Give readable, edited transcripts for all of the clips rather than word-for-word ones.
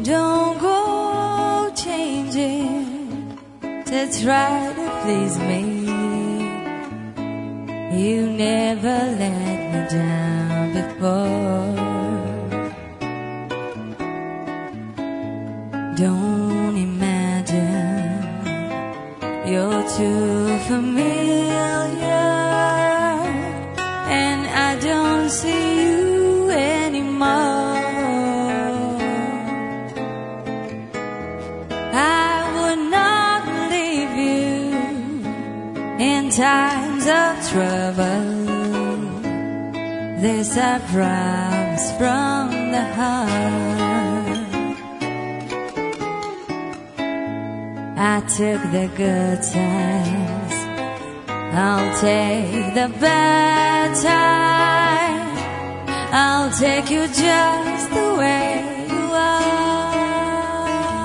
Don't go changing to try to please me. You never let me down before. Don't imagine you're too familiar, and I don't see you anymore. I would not leave you in times of trouble. This I promise from the heart. I took the good times, I'll take the bad times. I'll take you just the way you are.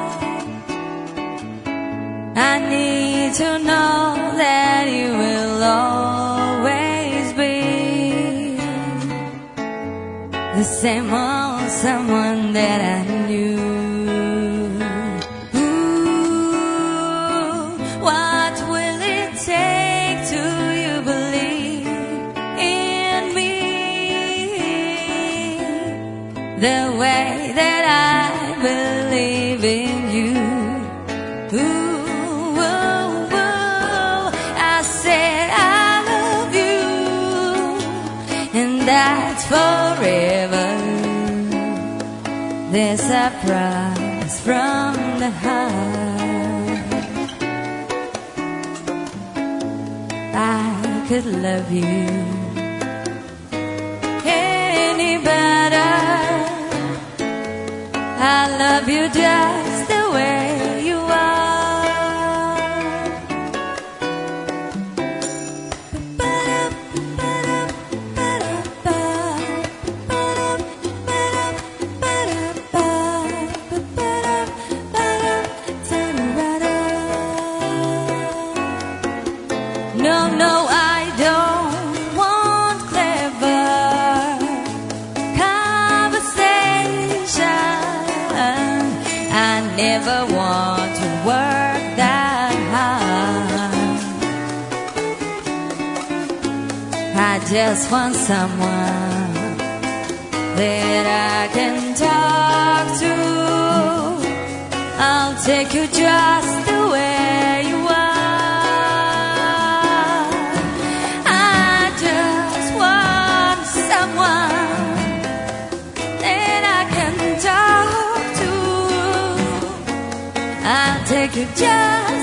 I need to know that you will always be the same old someone that I knew. What will it take to you believe in me the way that I believe in you? I said I love you, and that's forever. This I promise from the heart. I could love you any better. I love you just the way you are. No, no, I don't want clever conversation. I never want to work that hard. I just want someone that I can talk to. I'll take you just the way you are. I'll take you just